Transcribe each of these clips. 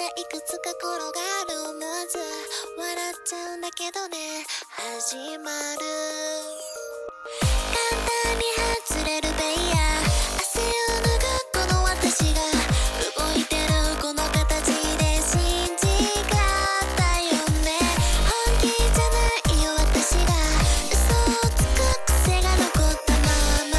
いくつか転がる思わず笑っちゃうんだけどね始まる簡単に外れるベイヤー汗を脱ぐこの私が動いてるこの形で信じがったよね本気じゃないよ私が嘘をつく癖が残ったまま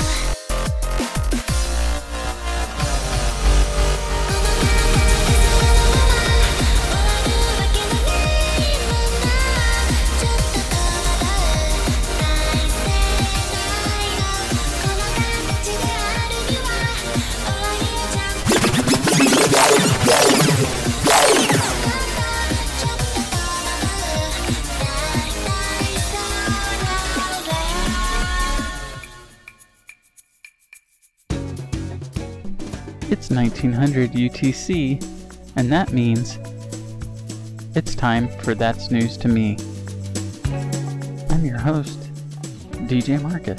It's 1900 UTC, and that means it's time for That's News to Me. I'm your host, DJ Marcus.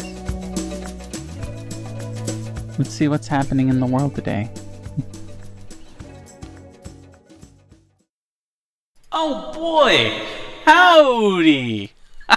Let's see what's happening in the world today. Oh boy! Howdy!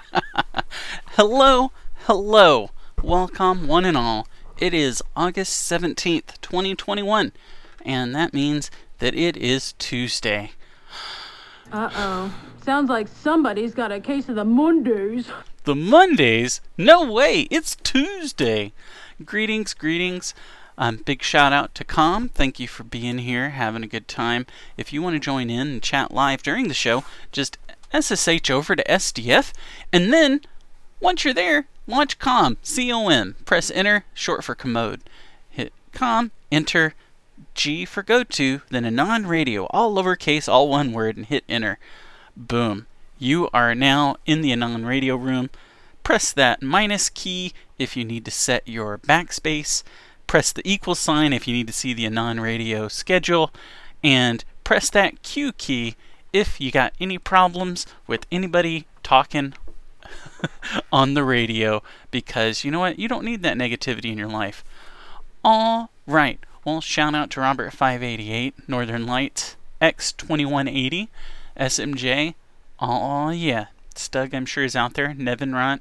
Hello. Welcome, one and all. It is August 17th, 2021, and that means that it is Tuesday. Uh-oh. Sounds like somebody's got a case of the Mondays. The Mondays? No way! It's Tuesday! Greetings. Big shout out to Com. Thank you for being here, having a good time. If you want to join in and chat live during the show, just SSH over to SDF, and then, once you're there, launch COM, C-O-M. Press enter, short for commode. Hit COM, enter, G for go to, then Anon Radio, all lowercase, all one word, and hit enter. Boom. You are now in the Anon Radio room. Press that minus key if you need to set your backspace. Press the equal sign if you need to see the Anon Radio schedule. And press that Q key if you got any problems with anybody talking on the radio, because you know what? You don't need that negativity in your life. All right. Well, shout out to Robert 588, Northern Lights, X2180, SMJ. Oh yeah, Stug I'm sure is out there. Nevin Ront.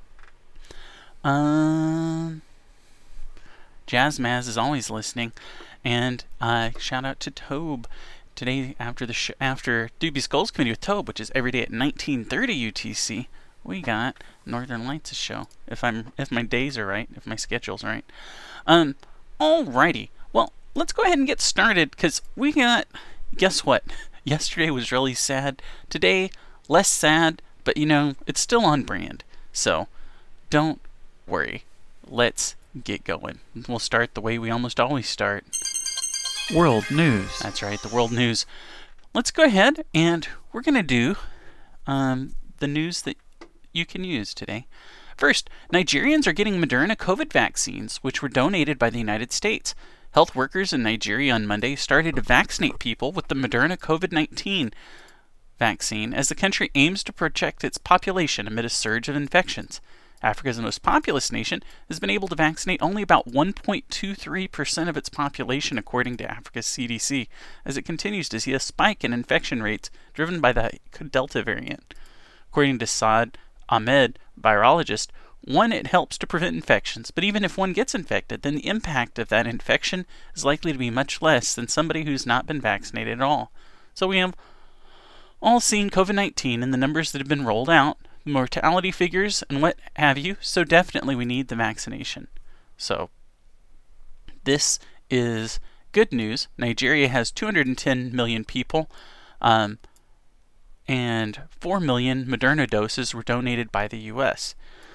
Jazzmaz is always listening, and shout out to Tobe. Today after after Doobie Skulls Committee with Tobe, which is every day at 1930 UTC. We got Northern Lights' show, if my days are right, if my schedule's right. Alrighty. Well, let's go ahead and get started, because we got, guess what? Yesterday was really sad. Today, less sad, but it's still on brand. So, don't worry. Let's get going. We'll start the way we almost always start. World news. That's right, the world news. Let's go ahead, and we're going to do the news that you can use today. First, Nigerians are getting Moderna COVID vaccines, which were donated by the United States. Health workers in Nigeria on Monday started to vaccinate people with the Moderna COVID-19 vaccine as the country aims to protect its population amid a surge of infections. Africa's most populous nation has been able to vaccinate only about 1.23% of its population, according to Africa's CDC, as it continues to see a spike in infection rates driven by the Delta variant. According to Saad Ahmed, virologist, it helps to prevent infections, but even if one gets infected, then the impact of that infection is likely to be much less than somebody who's not been vaccinated at all. So we have all seen COVID-19 and the numbers that have been rolled out, the mortality figures and what have you, so definitely we need the vaccination. So this is good news. Nigeria has 210 million people, and 4 million Moderna doses were donated by the U.S.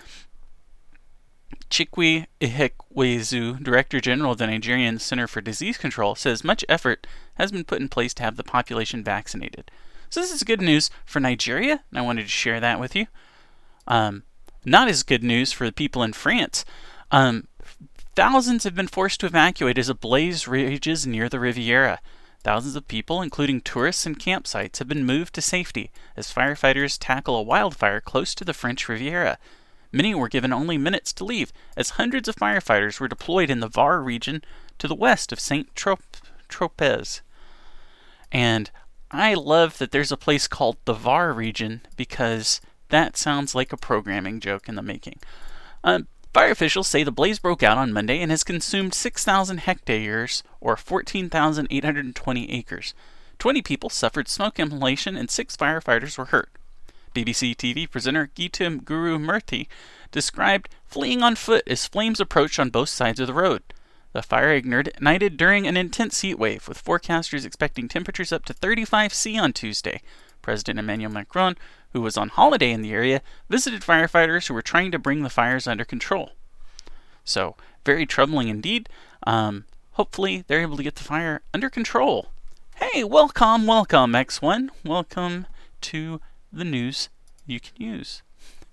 Chikwe Ihekwezu, Director General of the Nigerian Center for Disease Control, says much effort has been put in place to have the population vaccinated. So this is good news for Nigeria, and I wanted to share that with you. Not as good news for the people in France. Thousands have been forced to evacuate as a blaze rages near the Riviera. Thousands of people, including tourists and campsites, have been moved to safety as firefighters tackle a wildfire close to the French Riviera. Many were given only minutes to leave, as hundreds of firefighters were deployed in the Var region to the west of Saint-Tropez. And I love that there's a place called the VAR region because that sounds like a programming joke in the making. Fire officials say the blaze broke out on Monday and has consumed 6,000 hectares, or 14,820 acres. 20 people suffered smoke inhalation and 6 firefighters were hurt. BBC TV presenter Geetam Guru Murthy described fleeing on foot as flames approached on both sides of the road. The fire ignited during an intense heat wave, with forecasters expecting temperatures up to 35 C on Tuesday. President Emmanuel Macron, who was on holiday in the area, visited firefighters who were trying to bring the fires under control. So, very troubling indeed. Hopefully, they're able to get the fire under control. Hey, welcome, X1. Welcome to the news you can use.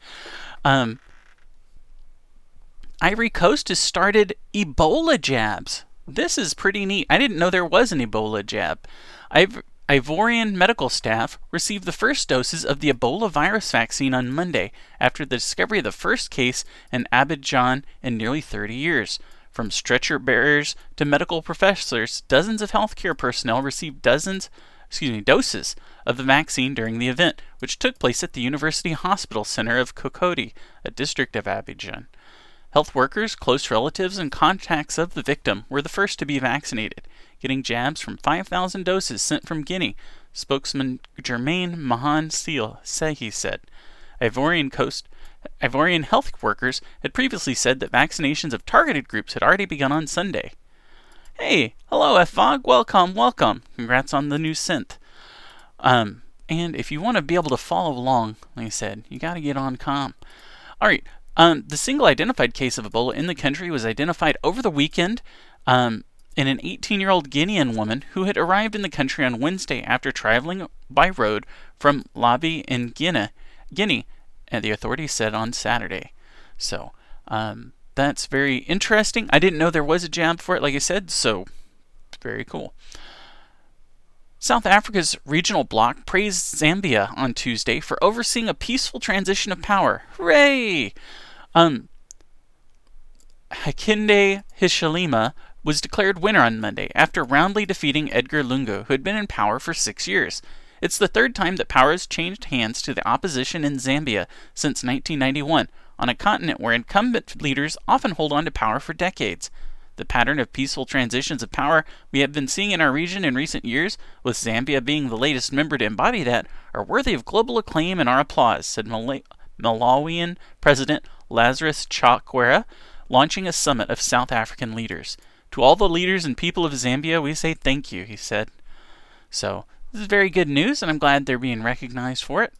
Ivory Coast has started Ebola jabs. This is pretty neat. I didn't know there was an Ebola jab. Ivorian medical staff received the first doses of the Ebola virus vaccine on Monday after the discovery of the first case in Abidjan in nearly 30 years. From stretcher bearers to medical professors, dozens of healthcare personnel received doses of the vaccine during the event, which took place at the University Hospital Center of Cocody, a district of Abidjan. Health workers, close relatives, and contacts of the victim were the first to be vaccinated, getting jabs from 5,000 doses sent from Guinea, spokesman Germain Mahan Sehi said. Ivorian health workers had previously said that vaccinations of targeted groups had already begun on Sunday. Hey, hello FFOG, welcome. Congrats on the new synth. And if you want to be able to follow along, like I said, you got to get on com. Alright, the single identified case of Ebola in the country was identified over the weekend in an 18-year-old Guinean woman who had arrived in the country on Wednesday after traveling by road from Labi in Guinea, and the authorities said on Saturday. So, that's very interesting. I didn't know there was a jab for it, like I said, so very cool. South Africa's regional bloc praised Zambia on Tuesday for overseeing a peaceful transition of power. Hooray! Hakainde Hichilema was declared winner on Monday after roundly defeating Edgar Lungu, who had been in power for 6 years. It's the third time that power has changed hands to the opposition in Zambia since 1991, on a continent where incumbent leaders often hold on to power for decades. The pattern of peaceful transitions of power we have been seeing in our region in recent years, with Zambia being the latest member to embody that, are worthy of global acclaim and our applause, said Malawian President Lazarus Chakwera, launching a summit of South African leaders. To all the leaders and people of Zambia, we say thank you, he said. So, this is very good news, and I'm glad they're being recognized for it.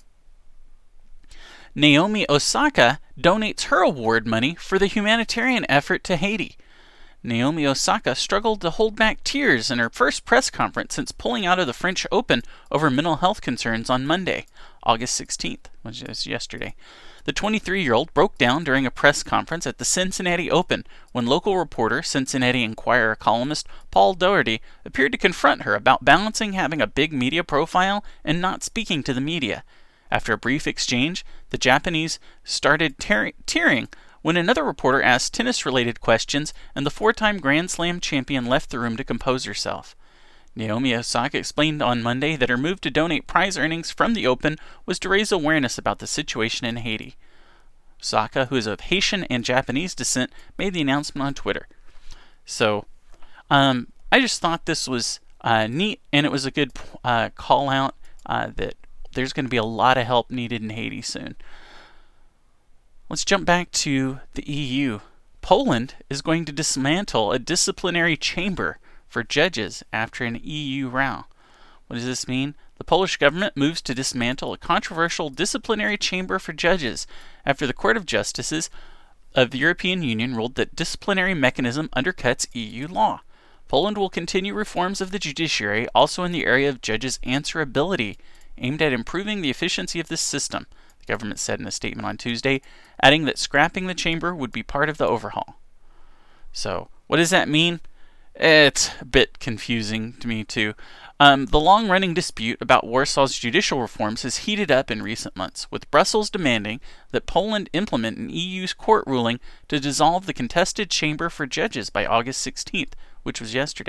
Naomi Osaka donates her award money for the humanitarian effort to Haiti. Naomi Osaka struggled to hold back tears in her first press conference since pulling out of the French Open over mental health concerns on Monday, August 16th, which is yesterday. The 23-year-old broke down during a press conference at the Cincinnati Open when local reporter, Cincinnati Enquirer columnist Paul Doherty appeared to confront her about balancing having a big media profile and not speaking to the media. After a brief exchange, the Japanese started tearing when another reporter asked tennis-related questions and the 4-time Grand Slam champion left the room to compose herself. Naomi Osaka explained on Monday that her move to donate prize earnings from the Open was to raise awareness about the situation in Haiti. Osaka, who is of Haitian and Japanese descent, made the announcement on Twitter. So, I just thought this was neat, and it was a good call out that there's going to be a lot of help needed in Haiti soon. Let's jump back to the EU. Poland is going to dismantle a disciplinary chamber for judges after an EU row. What does this mean? The Polish government moves to dismantle a controversial disciplinary chamber for judges after the Court of Justice of the European Union ruled that disciplinary mechanism undercuts EU law. Poland will continue reforms of the judiciary, also in the area of judges' answerability, aimed at improving the efficiency of this system, the government said in a statement on Tuesday, adding that scrapping the chamber would be part of the overhaul. So, what does that mean? It's a bit confusing to me, too. The long-running dispute about Warsaw's judicial reforms has heated up in recent months, with Brussels demanding that Poland implement an EU's court ruling to dissolve the contested chamber for judges by August 16th, which was yesterday.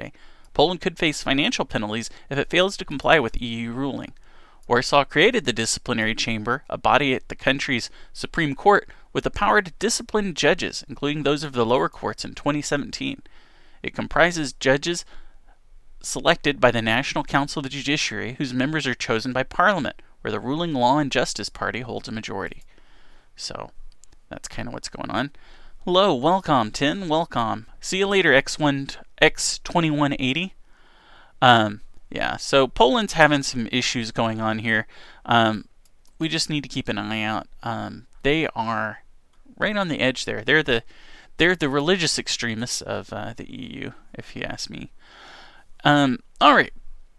Poland could face financial penalties if it fails to comply with EU ruling. Warsaw created the disciplinary chamber, a body at the country's Supreme Court with the power to discipline judges, including those of the lower courts, in 2017. It comprises judges selected by the National Council of the Judiciary, whose members are chosen by Parliament, where the ruling Law and Justice Party holds a majority. So, that's kind of what's going on. Hello, welcome, Tin, welcome. See you later, X2180. Yeah, so Poland's having some issues going on here. We just need to keep an eye out. They are right on the edge there. They're the religious extremists of the EU, if you ask me. All right.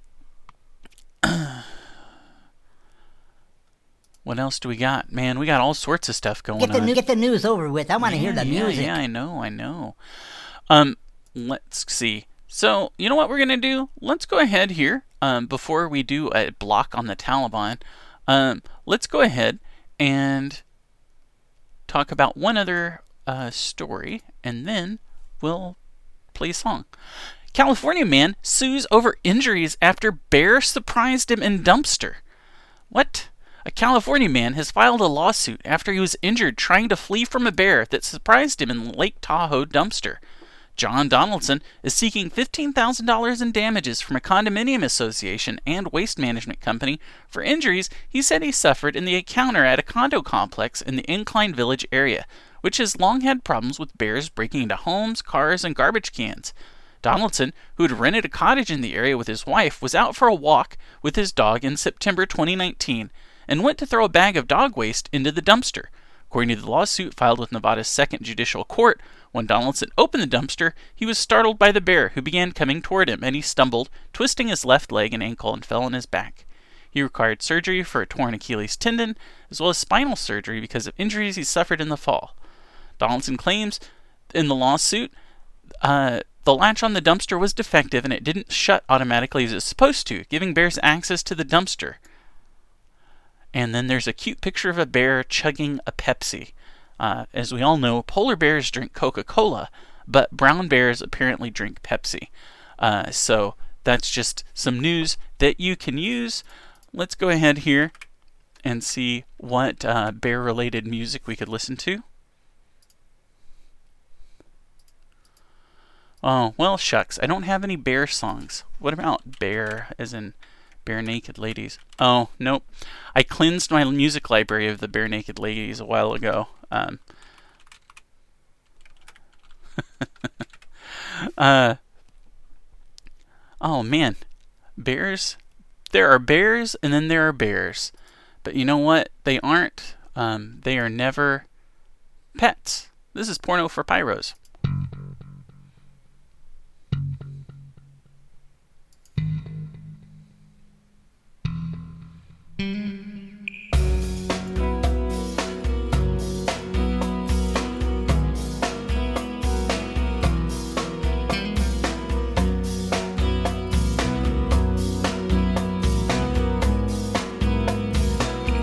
What else do we got? Man, we got all sorts of stuff going on. Get the news over with. I want to hear the music. Yeah, I know. Let's see. So, you know what we're going to do? Let's go ahead here, before we do a block on the Taliban, let's go ahead and talk about one other story, and then we'll play a song. California man sues over injuries after bear surprised him in dumpster. What? A California man has filed a lawsuit after he was injured trying to flee from a bear that surprised him in Lake Tahoe dumpster. John Donaldson is seeking $15,000 in damages from a condominium association and waste management company for injuries he said he suffered in the encounter at a condo complex in the Incline Village area, which has long had problems with bears breaking into homes, cars, and garbage cans. Donaldson, who had rented a cottage in the area with his wife, was out for a walk with his dog in September 2019 and went to throw a bag of dog waste into the dumpster. According to the lawsuit filed with Nevada's Second Judicial Court, when Donaldson opened the dumpster, he was startled by the bear, who began coming toward him, and he stumbled, twisting his left leg and ankle, and fell on his back. He required surgery for a torn Achilles tendon, as well as spinal surgery because of injuries he suffered in the fall. Donaldson claims in the lawsuit the latch on the dumpster was defective and it didn't shut automatically as it's supposed to, giving bears access to the dumpster. And then there's a cute picture of a bear chugging a Pepsi. As we all know, polar bears drink Coca-Cola, but brown bears apparently drink Pepsi. So that's just some news that you can use. Let's go ahead here and see what bear-related music we could listen to. Oh, well, shucks. I don't have any bear songs. What about bear, as in Bare Naked Ladies? Oh, nope. I cleansed my music library of the Bare Naked Ladies a while ago. Oh, man. Bears? There are bears, and then there are bears. But you know what? They aren't. They are never pets. This is Porno for Pyros.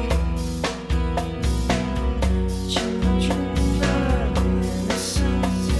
Children are innocent.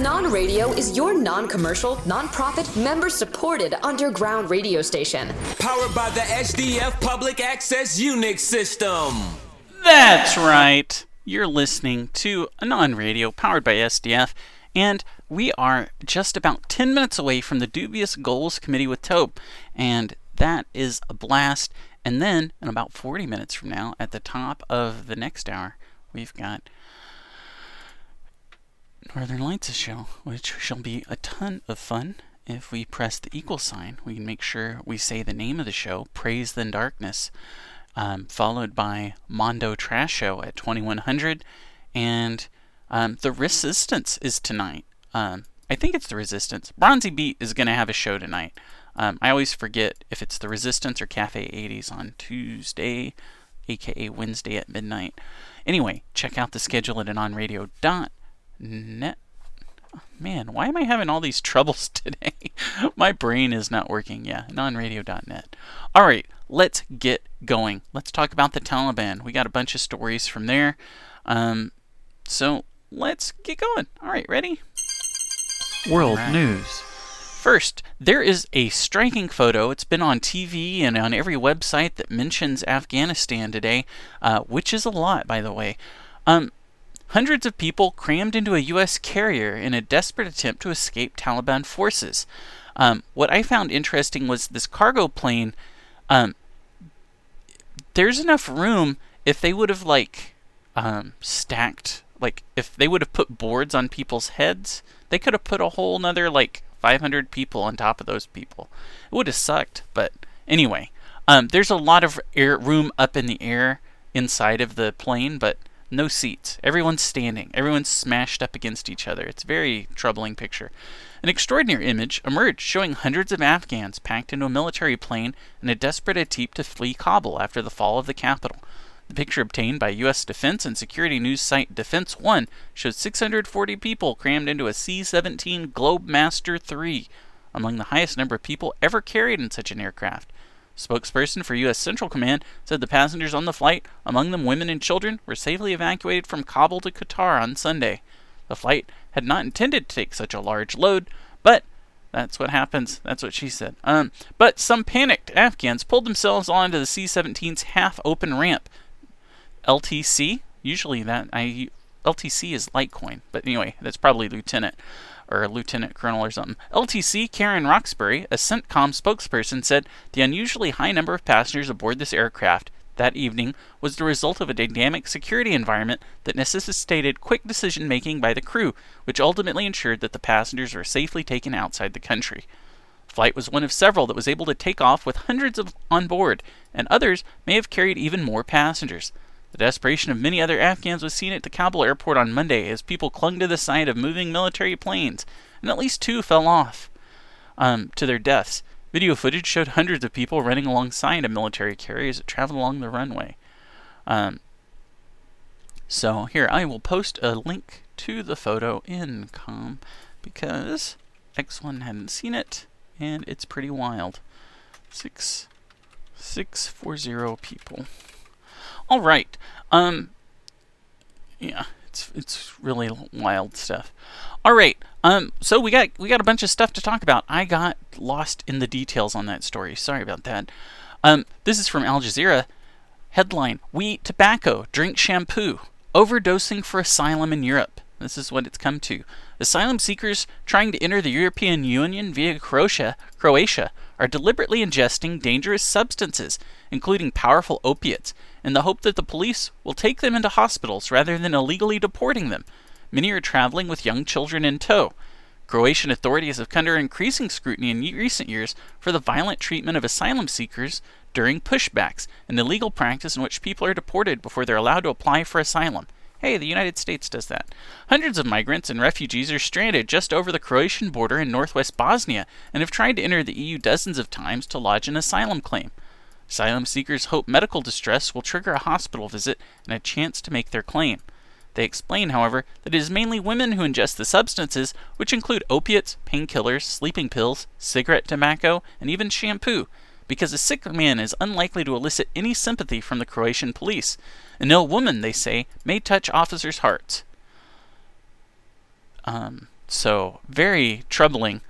Anon Radio is your non-commercial, non-profit, member-supported underground radio station. Powered by the SDF Public Access Unix system. That's right. You're listening to Anon Radio, powered by SDF, and we are just about 10 minutes away from the Dubious Goals Committee with Tobe, and that is a blast. And then, in about 40 minutes from now, at the top of the next hour, we've got Northern Lights' show, which shall be a ton of fun. If we press the equal sign, we can make sure we say the name of the show, Praise Then Darkness, followed by Mondo Trash Show at 2100, and The Resistance is tonight. I think it's The Resistance. Bronzy Beat is going to have a show tonight. I always forget if it's The Resistance or Cafe 80s on Tuesday, aka Wednesday at midnight. Anyway, check out the schedule at anonradio.net. Man, why am I having all these troubles today? My brain is not working. Yeah, anonradio.net. All right, let's get going. Let's talk about the Taliban. We got a bunch of stories from there. So let's get going. All right, ready? World News. First, there is a striking photo. It's been on TV and on every website that mentions Afghanistan today, which is a lot, by the way. Hundreds of people crammed into a U.S. carrier in a desperate attempt to escape Taliban forces. What I found interesting was this cargo plane. There's enough room if they would have, stacked, if they would have put boards on people's heads, they could have put a whole nother, 500 people on top of those people. It would have sucked, but anyway. There's a lot of room up in the air inside of the plane, but no seats. Everyone's standing. Everyone's smashed up against each other. It's a very troubling picture. An extraordinary image emerged showing hundreds of Afghans packed into a military plane in a desperate attempt to flee Kabul after the fall of the capital. The picture obtained by U.S. defense and security news site Defense One shows 640 people crammed into a C-17 Globemaster III, among the highest number of people ever carried in such an aircraft. Spokesperson for U.S. Central Command said the passengers on the flight, among them women and children, were safely evacuated from Kabul to Qatar on Sunday. The flight had not intended to take such a large load, but that's what happens. That's what she said. But some panicked Afghans pulled themselves onto the C-17's half-open ramp. LTC, usually LTC is Litecoin, but anyway, that's probably Lieutenant or Lieutenant Colonel or something. LTC Karen Roxbury, a CENTCOM spokesperson, said the unusually high number of passengers aboard this aircraft that evening was the result of a dynamic security environment that necessitated quick decision-making by the crew, which ultimately ensured that the passengers were safely taken outside the country. The flight was one of several that was able to take off with hundreds on board, and others may have carried even more passengers. The desperation of many other Afghans was seen at the Kabul airport on Monday as people clung to the side of moving military planes, and at least 2 fell off to their deaths. Video footage showed hundreds of people running alongside a military carrier as it traveled along the runway. So here, I will post a link to the photo in com because X1 hadn't seen it, and it's pretty wild. 640 people. All right. Yeah, it's really wild stuff. All right. So we got a bunch of stuff to talk about. I got lost in the details on that story. Sorry about that. This is from Al Jazeera. Headline: We eat tobacco, drink shampoo. Overdosing for asylum in Europe. This is what it's come to. Asylum seekers trying to enter the European Union via Croatia are deliberately ingesting dangerous substances, including powerful opiates, in the hope that the police will take them into hospitals rather than illegally deporting them. Many are traveling with young children in tow. Croatian authorities have come under increasing scrutiny in recent years for the violent treatment of asylum seekers during pushbacks, an illegal practice in which people are deported before they're allowed to apply for asylum. Hey, the United States does that. Hundreds of migrants and refugees are stranded just over the Croatian border in northwest Bosnia and have tried to enter the EU dozens of times to lodge an asylum claim. Asylum seekers hope medical distress will trigger a hospital visit and a chance to make their claim. They explain, however, that it is mainly women who ingest the substances, which include opiates, painkillers, sleeping pills, cigarette tobacco, and even shampoo, because a sick man is unlikely to elicit any sympathy from the Croatian police. An ill woman, they say, may touch officers' hearts. So very troubling.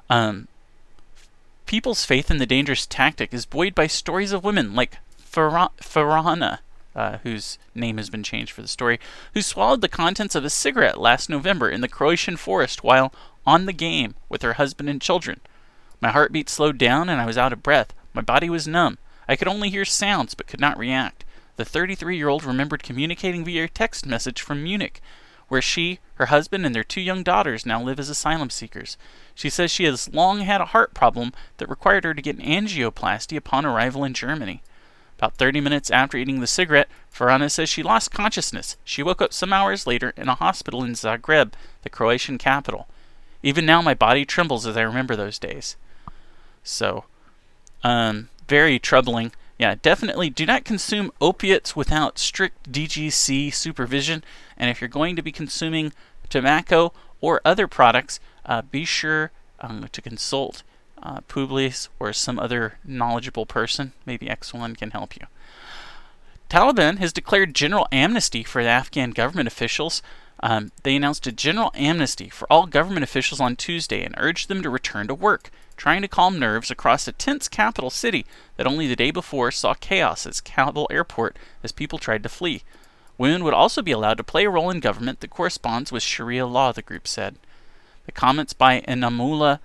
People's faith in the dangerous tactic is buoyed by stories of women like Farhana, whose name has been changed for the story, who swallowed the contents of a cigarette last November in the Croatian forest while on the game with her husband and children. My heartbeat slowed down and I was out of breath. My body was numb. I could only hear sounds but could not react. The 33-year-old remembered communicating via text message from Munich, where she, her husband, and their 2 young daughters now live as asylum seekers. She says she has long had a heart problem that required her to get an angioplasty upon arrival in Germany. About 30 minutes after eating the cigarette, Farhana says she lost consciousness. She woke up some hours later in a hospital in Zagreb, the Croatian capital. Even now my body trembles as I remember those days. So, very troubling. Yeah, definitely do not consume opiates without strict DGC supervision. And if you're going to be consuming tobacco or other products, be sure to consult Publius or some other knowledgeable person. Maybe X1 can help you. Taliban has declared general amnesty for the Afghan government officials. They announced a general amnesty for all government officials on Tuesday and urged them to return to work, trying to calm nerves across a tense capital city that only the day before saw chaos at Kabul airport as people tried to flee. Women would also be allowed to play a role in government that corresponds with Sharia law, the group said. The comments by Inamullah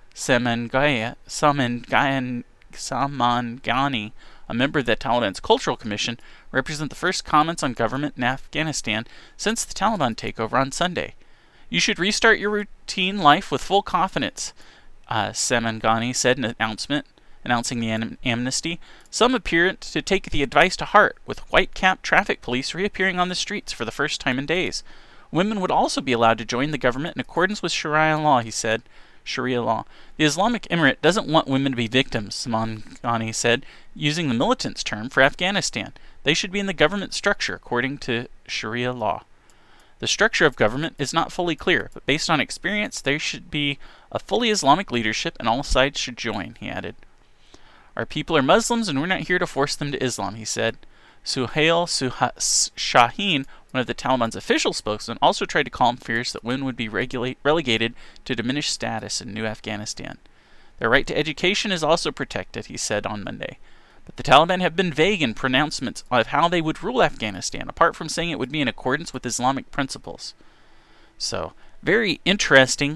Samangani, a member of the Taliban's Cultural Commission, represent the first comments on government in Afghanistan since the Taliban takeover on Sunday. You should restart your routine life with full confidence, Samangani said in an announcement announcing the amnesty. Some appear to take the advice to heart, with white-capped traffic police reappearing on the streets for the first time in days. Women would also be allowed to join the government in accordance with Sharia law, he said. Sharia law. The Islamic Emirate doesn't want women to be victims, Samangani said, using the militants term for Afghanistan. They should be in the government structure according to Sharia law. The structure of government is not fully clear, but based on experience, there should be a fully Islamic leadership and all sides should join, he added. Our people are Muslims and we're not here to force them to Islam, he said. Suhail Shaheen, one of the Taliban's official spokesmen, also tried to calm fears that women would be relegated to diminished status in New Afghanistan. Their right to education is also protected, he said on Monday. But the Taliban have been vague in pronouncements of how they would rule Afghanistan, apart from saying it would be in accordance with Islamic principles. So, very interesting.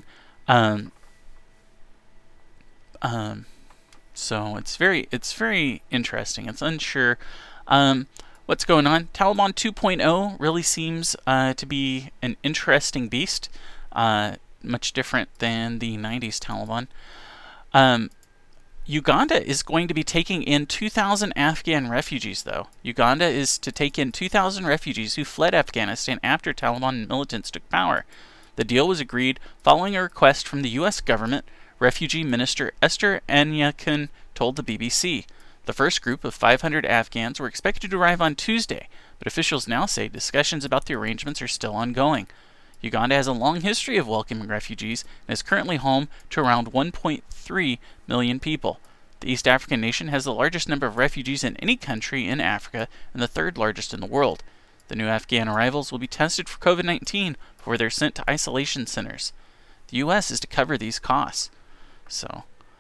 So it's very interesting. It's unsure what's going on. Taliban 2.0 really seems to be an interesting beast, much different than the 90s Taliban. Uganda is going to be taking in 2,000 Afghan refugees, though. Uganda is to take in 2,000 refugees who fled Afghanistan after Taliban militants took power. The deal was agreed following a request from the U.S. government. Refugee Minister Esther Anyakun told the BBC. The first group of 500 Afghans were expected to arrive on Tuesday, but officials now say discussions about the arrangements are still ongoing. Uganda has a long history of welcoming refugees and is currently home to around 1.3 million people. The East African nation has the largest number of refugees in any country in Africa and the third largest in the world. The new Afghan arrivals will be tested for COVID-19 before they're sent to isolation centers. The U.S. is to cover these costs. So,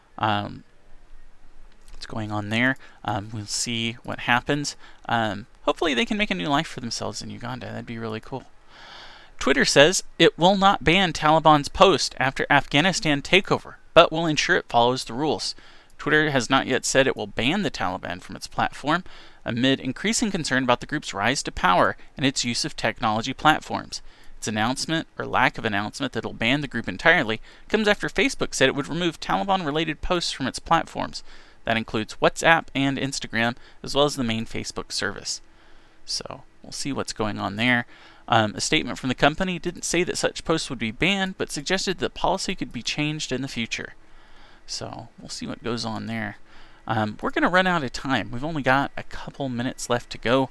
what's going on there? We'll see what happens. Hopefully they can make a new life for themselves in Uganda. That'd be really cool. Twitter says it will not ban Taliban's post after Afghanistan takeover, but will ensure it follows the rules. Twitter has not yet said it will ban the Taliban from its platform, amid increasing concern about the group's rise to power and its use of technology platforms. Its announcement, or lack of announcement, that it will ban the group entirely comes after Facebook said it would remove Taliban-related posts from its platforms. That includes WhatsApp and Instagram, as well as the main Facebook service. So, we'll see what's going on there. A statement from the company didn't say that such posts would be banned, but suggested that policy could be changed in the future. So, we'll see what goes on there. We're going to run out of time. We've only got a couple minutes left to go.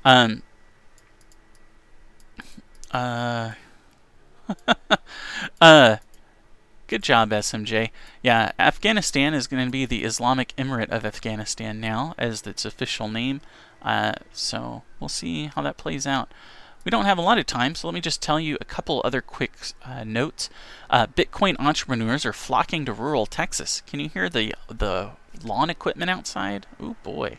Good job, SMJ. Yeah, Afghanistan is going to be the Islamic Emirate of Afghanistan now, as its official name. So we'll see how that plays out. we don't have a lot of time, so let me just tell you a couple other quick notes. Bitcoin entrepreneurs are flocking to rural Texas. Can you hear the lawn equipment outside? Oh boy.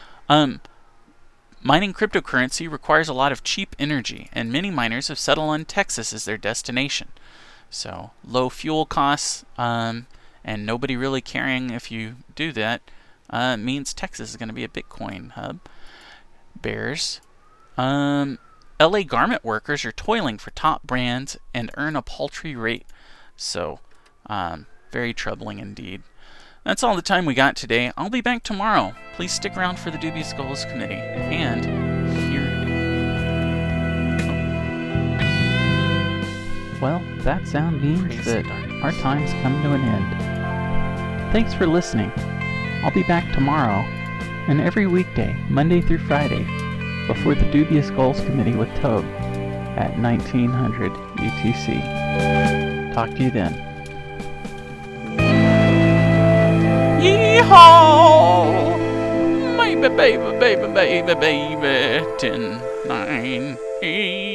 Mining cryptocurrency requires a lot of cheap energy, and many miners have settled on Texas as their destination. So low fuel costs, and nobody really caring if you do that, means Texas is going to be a Bitcoin hub. Bears. LA garment workers are toiling for top brands and earn a paltry rate. So, very troubling indeed. That's all the time we got today. I'll be back tomorrow. Please stick around for the Dubious Goals Committee. And here. Well, that sound means that our time's come to an end. Thanks for listening. I'll be back tomorrow and every weekday, Monday through Friday, before the Dubious Goals Committee with Tobe at 1900 UTC. Talk to you then. Yeehaw! Baby, baby, baby, baby, baby. 10, 9, 8.